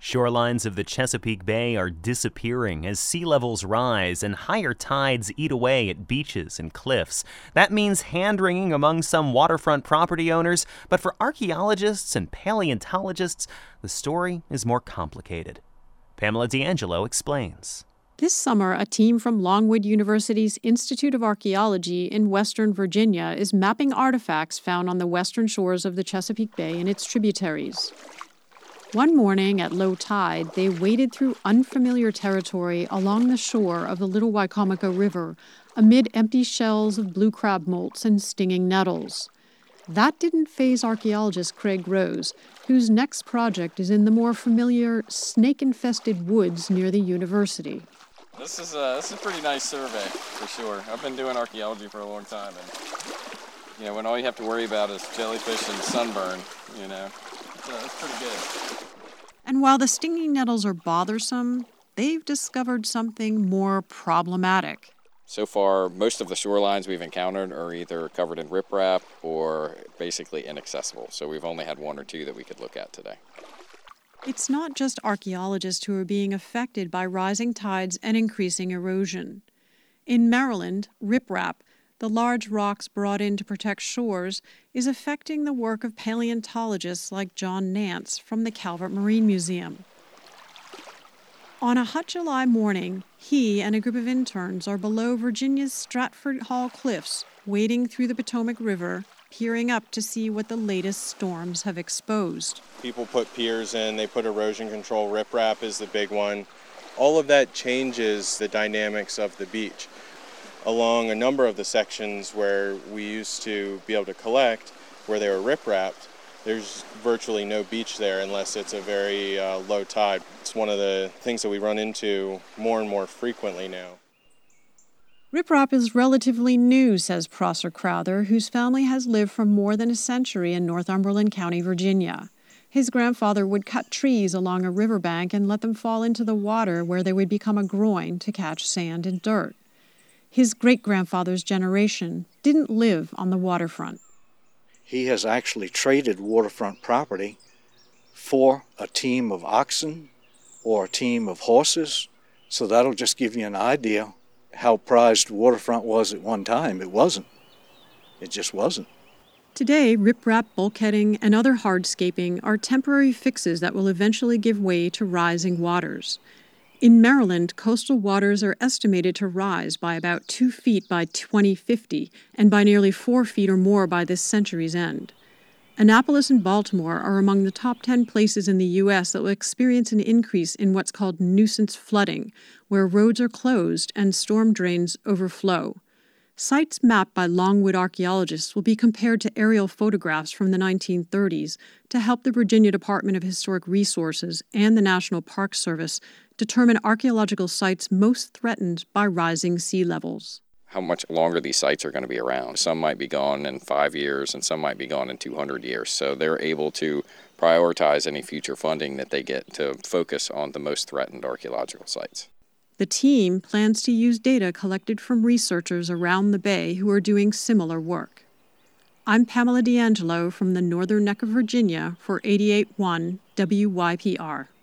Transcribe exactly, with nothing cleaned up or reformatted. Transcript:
Shorelines of the Chesapeake Bay are disappearing as sea levels rise and higher tides eat away at beaches and cliffs. That means hand-wringing among some waterfront property owners, but for archaeologists and paleontologists, the story is more complicated. Pamela D'Angelo explains. This summer, a team from Longwood University's Institute of Archaeology in Western Virginia is mapping artifacts found on the western shores of the Chesapeake Bay and its tributaries. One morning at low tide, they waded through unfamiliar territory along the shore of the Little Wicomico River amid empty shells of blue crab molts and stinging nettles. That didn't faze archaeologist Craig Rose, whose next project is in the more familiar snake-infested woods near the university. This is a, this is a pretty nice survey, for sure. I've been doing archaeology for a long time, and you know, when all you have to worry about is jellyfish and sunburn, you know, so that's pretty good. And while the stinging nettles are bothersome, they've discovered something more problematic. So far, most of the shorelines we've encountered are either covered in riprap or basically inaccessible, so we've only had one or two that we could look at today. It's not just archaeologists who are being affected by rising tides and increasing erosion. In Maryland, riprap, the large rocks brought in to protect shores, is affecting the work of paleontologists like John Nance from the Calvert Marine Museum. On a hot July morning, he and a group of interns are below Virginia's Stratford Hall Cliffs, wading through the Potomac River, peering up to see what the latest storms have exposed. People put piers in, they put erosion control, riprap is the big one. All of that changes the dynamics of the beach. Along a number of the sections where we used to be able to collect, where they were riprapped, there's virtually no beach there unless it's a very uh, low tide. It's one of the things that we run into more and more frequently now. Riprap is relatively new, says Prosser Crowther, whose family has lived for more than a century in Northumberland County, Virginia. His grandfather would cut trees along a riverbank and let them fall into the water where they would become a groin to catch sand and dirt. His great-grandfather's generation didn't live on the waterfront. He has actually traded waterfront property for a team of oxen or a team of horses, so that'll just give you an idea how prized waterfront was at one time. It wasn't. It just wasn't. Today, riprap, bulkheading, and other hardscaping are temporary fixes that will eventually give way to rising waters. In Maryland, coastal waters are estimated to rise by about two feet by twenty fifty and by nearly four feet or more by this century's end. Annapolis and Baltimore are among the top ten places in the U S that will experience an increase in what's called nuisance flooding, where roads are closed and storm drains overflow. Sites mapped by Longwood archaeologists will be compared to aerial photographs from the nineteen thirties to help the Virginia Department of Historic Resources and the National Park Service determine archaeological sites most threatened by rising sea levels. How much longer these sites are going to be around. Some might be gone in five years and some might be gone in two hundred years. So they're able to prioritize any future funding that they get to focus on the most threatened archaeological sites. The team plans to use data collected from researchers around the bay who are doing similar work. I'm Pamela D'Angelo from the northern neck of Virginia for eighty-eight point one W Y P R.